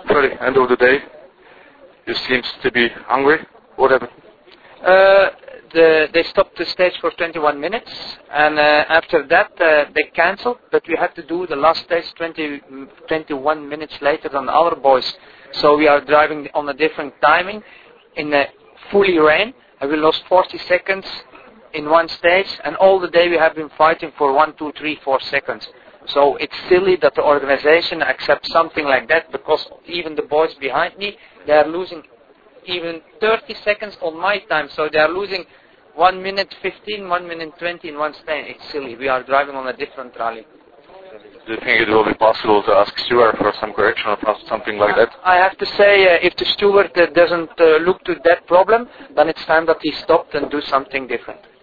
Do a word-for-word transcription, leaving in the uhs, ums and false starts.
Very end of the day, you seems to be hungry. What happened? Uh, the, they stopped the stage for twenty-one minutes, and uh, after that uh, they cancelled, but we had to do the last stage twenty, twenty-one minutes later than our boys. So we are driving on a different timing in a fully rain, and we lost forty seconds in one stage, and all the day we have been fighting for one, two, three, four seconds. So it's silly that the organization accepts something like that, because even the boys behind me, they are losing even thirty seconds on my time. So they are losing one minute fifteen, one minute twenty in one stage. It's silly. We are driving on a different rally. Do you think it will be possible to ask Stuart for some correction or something like that? I have to say, uh, if the steward uh, doesn't uh, look to that problem, then it's time that he stopped and do something different.